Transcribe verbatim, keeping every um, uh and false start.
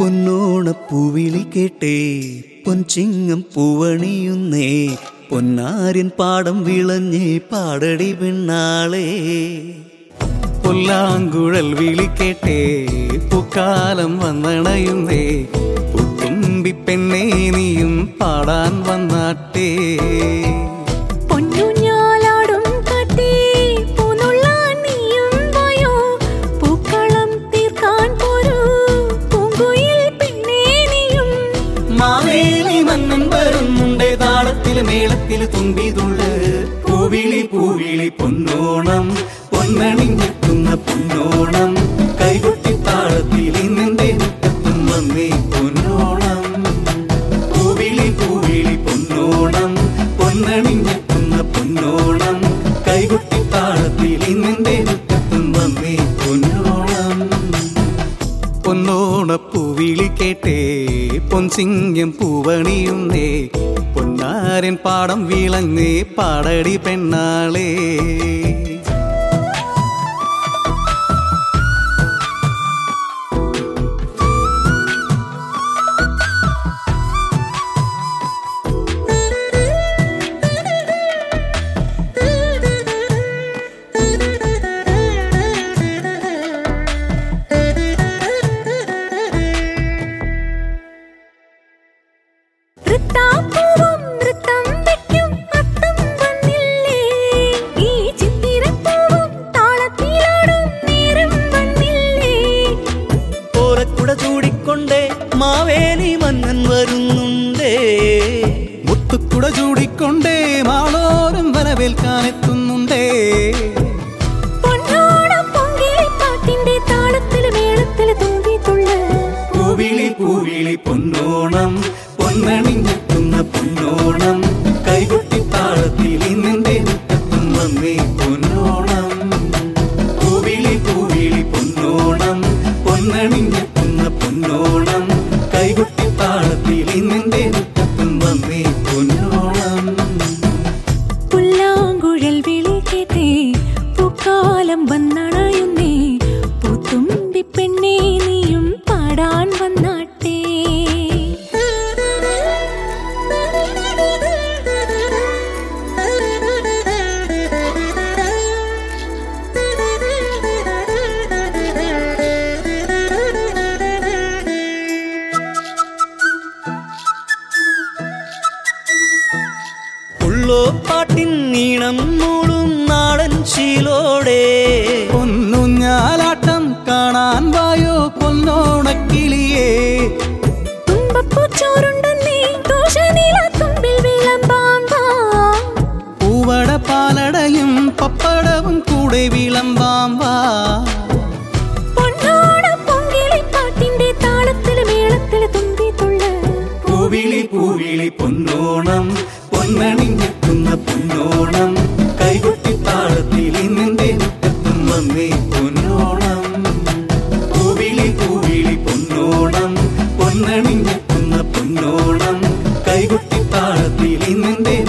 പൊന്നോണപ്പൂവിളി കേട്ടേ പൊൻചിങ്ങം പൂവണിയുന്നേ പൊന്നാരിൻ പാടം വിളഞ്ഞേ പാടടി പെണ്ണാളേ പുല്ലാങ്കുഴൽ വിളി കേട്ടേ പൂക്കാലം വന്നണയുന്നേ പൂത്തുമ്പി പെണ്ണേ നീയും പാടാൻ വന്നാട്ടേ മേളത്തില് തുമ്പിതുള്ള് പൂവിളി പൂവിളി പൊന്നോണം പൊന്നണിഞ്ഞെത്തുന്ന പൊന്നോണം കൈകൊട്ടി താളത്തിൽ ഇന്നെന്റെ മുറ്റത്തും വന്നേ പൊന്നോണം പൂവിളി പൂവിളി പൊന്നോണം പൊന്നണിഞ്ഞെത്തുന്ന പൊന്നോണം കൈകൊട്ടി താളത്തിൽ ഇന്നെന്റെ മുറ്റത്തും വന്നേ പൊന്നോണം പൊന്നോണപ്പൂവിളി കേട്ടേ പൊൻസിംഗം പൂവണിയുന്നേ പൊന്നാരൻ പാടം വിളഞ്ഞേ പാടടി പെണ്ണാളേ മാവേലി മന്നൻ വരുന്നുണ്ടേ മുത്തുക്കുട ചൂടിക്കൊണ്ടേ മാളോരം വരവേൽക്കാനെത്തുന്നുണ്ടേ പൂവിളി പൂവിളി പൊന്നോണം പൊന്നണിഞ്ഞെത്തുന്ന പൊന്നോണം കൈകൊട്ടി താളത്തിൽ ഇന്നെന്റെ മുറ്റത്തും വന്നേ പൊന്നോണം പൂവിളി പൂവിളി പൊന്നോണം പൊന്നണിഞ്ഞെത്തുന്ന പൊന്നോണം കൈകൊട്ടി താളത്തിൽ ഇന്നെന്റെ മുറ്റത്തും വന്നേ പൊന്നോണം പുല്ലാങ്കുഴൽ വിളി കേട്ടേ പൂക്കാലം വന്നണയുന്നേ പൂത്തുമ്പി പെണ്ണേ നീയും പാടാൻ വന്നാട്ടേ പാട്ടിൻ നീണം മൂളും നാടൻ ശീലോടെ പൊന്നുഞ്ഞാലാട്ടം കാണാൻ വായോ പൊന്നോണക്കിളിയേ പൂവട പാലടയും പപ്പടവും കൂടെ വിളമ്പാം വാ പൂവിളി പൂവിളി പൊന്നോണം പൊന്നണിഞ്ഞെത്തുന്ന പൊന്നോണം കൈകൊട്ടി താളത്തിൽ ഇന്നെന്റെ മുറ്റത്തും വന്നേ പൊന്നോണം പൂവിളി പൂവിളി പൊന്നോണം പൊന്നണിഞ്ഞെത്തുന്ന പൊന്നോണം കൈകൊട്ടി താളത്തിൽ ഇന്നെന്റെ